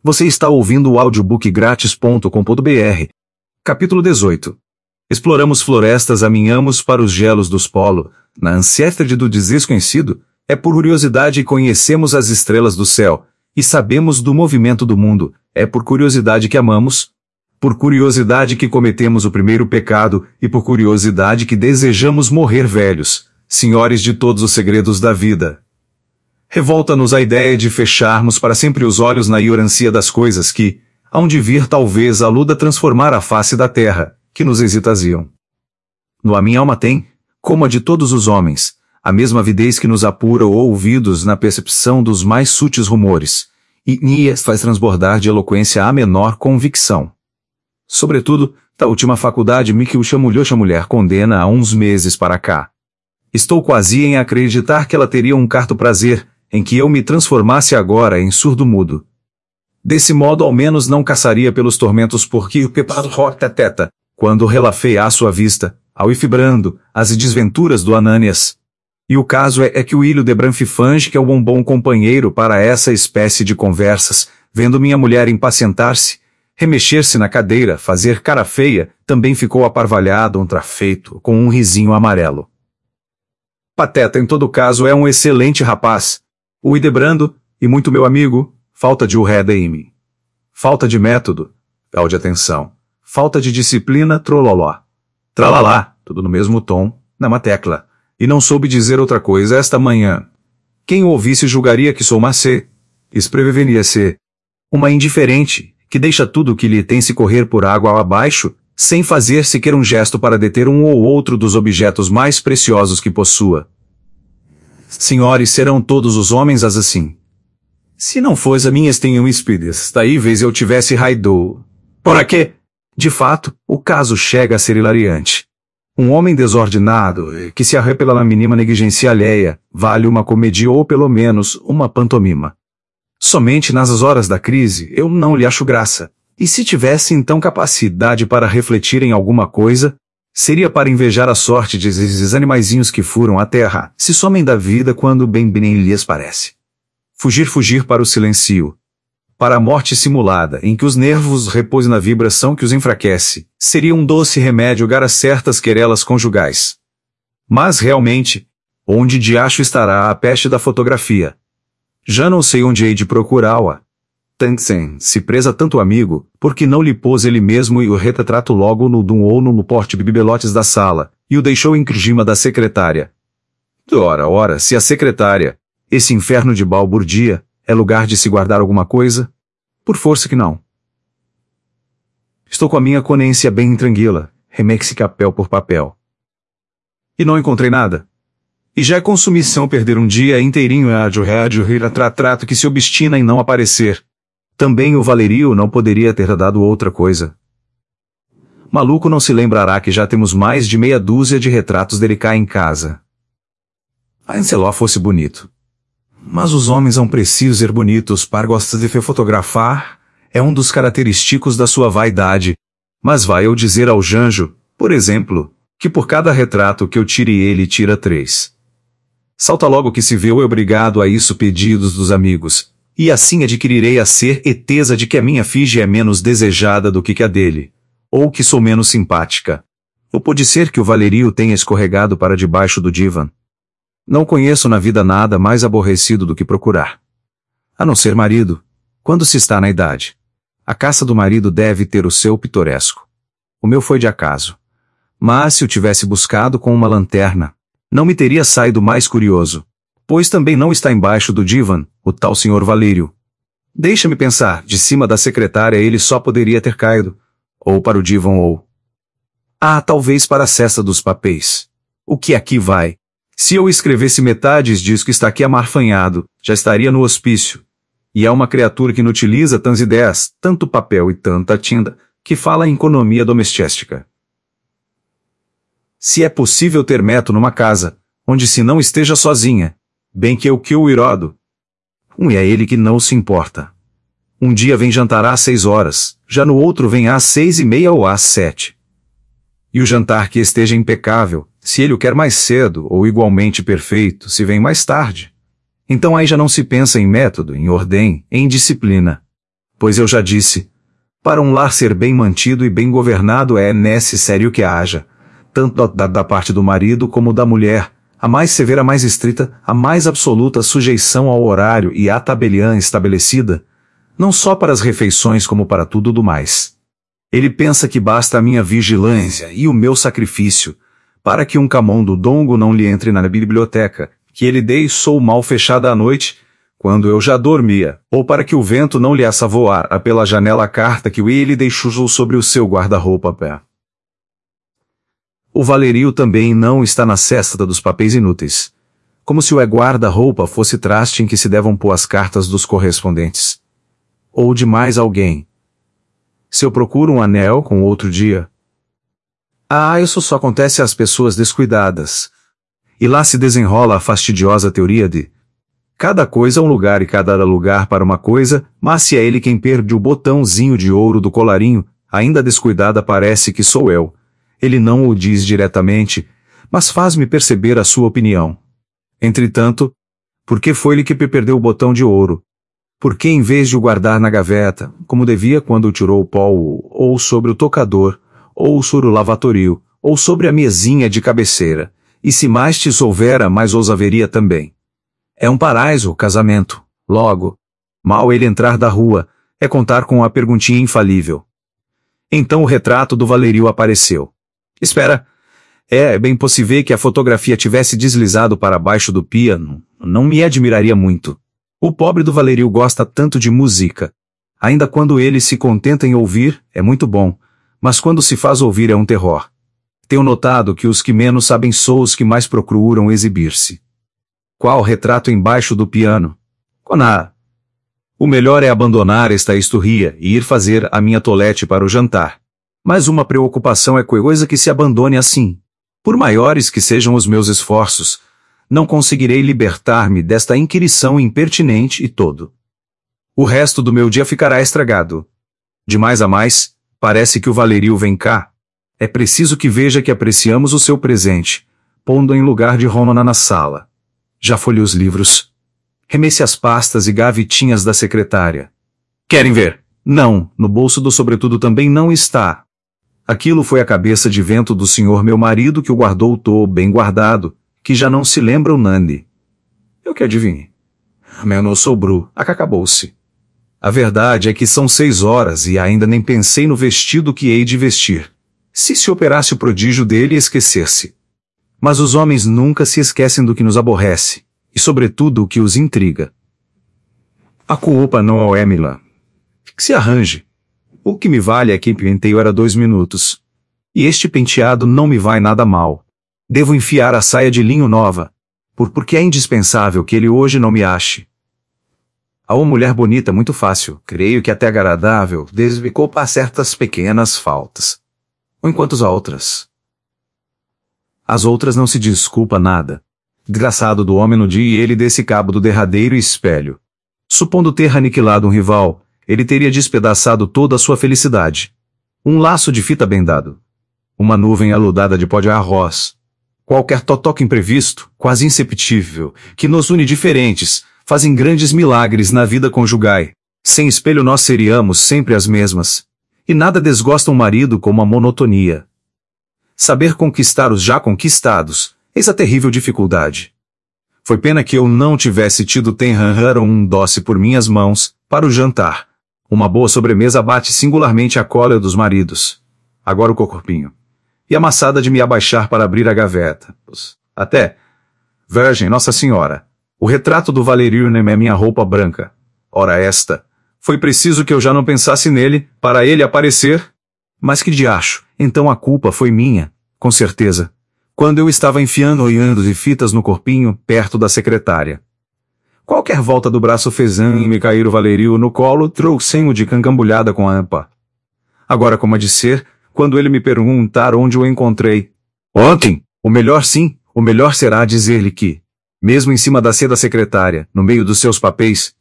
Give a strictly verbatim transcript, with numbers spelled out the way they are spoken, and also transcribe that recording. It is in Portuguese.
Você está ouvindo o audiobook grátis ponto com ponto br. Capítulo dezoito. Exploramos florestas, aminhamos para os gelos dos polos, na ansiedade do desconhecido, é por curiosidade que conhecemos as estrelas do céu, e sabemos do movimento do mundo, é por curiosidade que amamos, por curiosidade que cometemos o primeiro pecado, e por curiosidade que desejamos morrer velhos, senhores de todos os segredos da vida. Revolta-nos a ideia de fecharmos para sempre os olhos na ignorância das coisas que, hão de vir talvez a luda transformar a face da terra, que nos extasiam. No a minha alma tem, como a de todos os homens, a mesma avidez que nos apura ou ouvidos na percepção dos mais sutis rumores, e nias faz transbordar de eloquência a menor convicção. Sobretudo, da última faculdade me que o chamulhocha mulher condena há uns meses para cá. Estou quase em acreditar que ela teria um carto prazer, em que eu me transformasse agora em surdo-mudo. Desse modo ao menos não caçaria pelos tormentos porque o pepado rota teta, quando relafei à sua vista, ao ir fibrando, as desventuras do Ananias. E o caso é, é que o ilho de Branfifange, que é um bom companheiro para essa espécie de conversas, vendo minha mulher impacientar-se, remexer-se na cadeira, fazer cara feia, também ficou aparvalhado um trafeito, com um risinho amarelo. Pateta em todo caso é um excelente rapaz. O Idebrando, e muito meu amigo, falta de urredeime. Falta de método, tal de atenção. Falta de disciplina, trololó. Tralalá, tudo no mesmo tom, na matecla. E não soube dizer outra coisa esta manhã. Quem o ouvisse julgaria que sou macê. Esprevenia-se. Uma indiferente, que deixa tudo o que lhe tem se correr por água abaixo, sem fazer sequer um gesto para deter um ou outro dos objetos mais preciosos que possua. Senhores, serão todos os homens as assim. Se não fosse a minhas tenham espíritas, daí vez eu tivesse raidou. Por quê? De fato, o caso chega a ser hilariante. Um homem desordenado, que se arrepela na mínima negligência alheia, vale uma comédia ou pelo menos uma pantomima. Somente nas horas da crise eu não lhe acho graça. E se tivesse então capacidade para refletir em alguma coisa, seria para invejar a sorte de esses animaizinhos que furam a terra, se somem da vida quando bem bem lhes parece. Fugir, fugir para o silêncio. Para a morte simulada, em que os nervos repousem na vibração que os enfraquece, seria um doce remédio gar a certas querelas conjugais. Mas realmente, onde diacho estará a peste da fotografia? Já não sei onde hei de procurá-la. Tansen, se presa tanto amigo, porque não lhe pôs ele mesmo e o retrato logo no dum ou no porte bibelotes da sala, e o deixou em crigima da secretária. Ora, ora, se a secretária, esse inferno de balburdia, é lugar de se guardar alguma coisa? Por força que não. Estou com a minha conência bem tranquila, remexe papel por papel. E não encontrei nada. E já é consumição perder um dia inteirinho a rádio rádio trato que se obstina em não aparecer. Também o Valerio não poderia ter dado outra coisa. Maluco não se lembrará que já temos mais de meia dúzia de retratos dele cá em casa. A Anceló fosse bonito. Mas os homens são precisos ser bonitos para gostar de fotografar, é um dos característicos da sua vaidade. Mas vai eu dizer ao Janjo, por exemplo, que por cada retrato que eu tire ele tira três. Salta logo que se vê eu obrigado a isso pedidos dos amigos. E assim adquirirei a certeza de que a minha fige é menos desejada do que a dele. Ou que sou menos simpática. Ou pode ser que o Valerio tenha escorregado para debaixo do divã. Não conheço na vida nada mais aborrecido do que procurar. A não ser marido, quando se está na idade. A caça do marido deve ter o seu pitoresco. O meu foi de acaso. Mas se o tivesse buscado com uma lanterna, não me teria saído mais curioso. Pois também não está embaixo do divã, o tal senhor Valerio. Deixa-me pensar, de cima da secretária ele só poderia ter caído. Ou para o divã ou... Ah, talvez para a cesta dos papéis. O que aqui vai? Se eu escrevesse metades disso que está aqui amarfanhado, já estaria no hospício. E é uma criatura que inutiliza tantas ideias, tanto papel e tanta tinta, que fala em economia doméstica. Se é possível ter método numa casa, onde se não esteja sozinha, bem que eu que o irodo. Um é ele que não se importa. Um dia vem jantar às seis horas, já no outro vem às seis e meia ou às sete. E o jantar que esteja impecável, se ele o quer mais cedo ou igualmente perfeito, se vem mais tarde. Então aí já não se pensa em método, em ordem, em disciplina. Pois eu já disse, para um lar ser bem mantido e bem governado é necessário que haja, tanto da, da parte do marido como da mulher, a mais severa, a mais estrita, a mais absoluta sujeição ao horário e à tabeliã estabelecida, não só para as refeições como para tudo do mais. Ele pensa que basta a minha vigilância e o meu sacrifício, para que um camondo dongo não lhe entre na biblioteca, que ele deixou mal fechada à noite, quando eu já dormia, ou para que o vento não lhe assavoara pela janela a carta que ele deixou sobre o seu guarda-roupa pé. O Valerio também não está na cesta dos papéis inúteis, como se o guarda-roupa fosse traste em que se devam pôr as cartas dos correspondentes. Ou de mais alguém. Se eu procuro um anel com outro dia. Ah, isso só acontece às pessoas descuidadas. E lá se desenrola a fastidiosa teoria de cada coisa é um lugar e cada lugar para uma coisa, mas se é ele quem perde o botãozinho de ouro do colarinho, ainda descuidada parece que sou eu. Ele não o diz diretamente, mas faz-me perceber a sua opinião. Entretanto, por que foi-lhe que perdeu o botão de ouro? Por que em vez de o guardar na gaveta, como devia quando tirou o pó, ou sobre o tocador, ou sobre o lavatório, ou sobre a mesinha de cabeceira, e se mais te souvera, mais os haveria também. É um paraíso o casamento, logo, mal ele entrar da rua, é contar com a perguntinha infalível. Então o retrato do Valerio apareceu. Espera, é bem possível que a fotografia tivesse deslizado para baixo do piano, não me admiraria muito. O pobre do Valerio gosta tanto de música. Ainda quando ele se contenta em ouvir, é muito bom, mas quando se faz ouvir é um terror. Tenho notado que os que menos sabem são os que mais procuram exibir-se. Qual retrato embaixo do piano? Coná. O melhor é abandonar esta esturria e ir fazer a minha tolete para o jantar. Mas uma preocupação é coisa que se abandone assim. Por maiores que sejam os meus esforços, não conseguirei libertar-me desta inquirição impertinente e todo. O resto do meu dia ficará estragado. De mais a mais, parece que o Valerio vem cá. É preciso que veja que apreciamos o seu presente, pondo em lugar de Rona na sala. Já folheou os livros. Remesse as pastas e gavetinhas da secretária. Querem ver? Não, no bolso do sobretudo também não está. Aquilo foi a cabeça de vento do senhor meu marido que o guardou tô bem guardado, que já não se lembra o Nandi. Eu que adivinhe. Mas eu não sou bru, acabou-se. A verdade é que são seis horas e ainda nem pensei no vestido que hei de vestir. Se se operasse o prodígio dele esquecer-se. Mas os homens nunca se esquecem do que nos aborrece, e sobretudo o que os intriga. A culpa não é minha. Que se arranje. O que me vale é que penteio era dois minutos. E este penteado não me vai nada mal. Devo enfiar a saia de linho nova, por porque é indispensável que ele hoje não me ache. A uma mulher bonita é muito fácil, creio que até agradável, desculpar certas pequenas faltas. Ou enquanto as outras. As outras não se desculpa nada. Desgraçado do homem no dia e ele desse cabo do derradeiro espelho. Supondo ter aniquilado um rival, ele teria despedaçado toda a sua felicidade. Um laço de fita bem dado. Uma nuvem aludada de pó de arroz. Qualquer totoque imprevisto, quase inceptível, que nos une diferentes, fazem grandes milagres na vida conjugal. Sem espelho nós seríamos sempre as mesmas. E nada desgosta um marido como a monotonia. Saber conquistar os já conquistados, eis a terrível dificuldade. Foi pena que eu não tivesse tido tenhanhar ou um doce por minhas mãos, para o jantar. Uma boa sobremesa bate singularmente a cólera dos maridos. Agora o corpinho. E a maçada de me abaixar para abrir a gaveta. Até, Virgem Nossa Senhora, o retrato do Valerio nem é minha roupa branca. Ora esta, foi preciso que eu já não pensasse nele, para ele aparecer. Mas que diacho, então a culpa foi minha, com certeza, quando eu estava enfiando olhando de fitas no corpinho, perto da secretária. Qualquer volta do braço fez em me cair o Valerio no colo, trouxe-o de cangambulhada com a ampa. Agora como há de ser, quando ele me perguntar onde o encontrei. Ontem, o melhor sim, o melhor será dizer-lhe que, mesmo em cima da seda secretária, no meio dos seus papéis,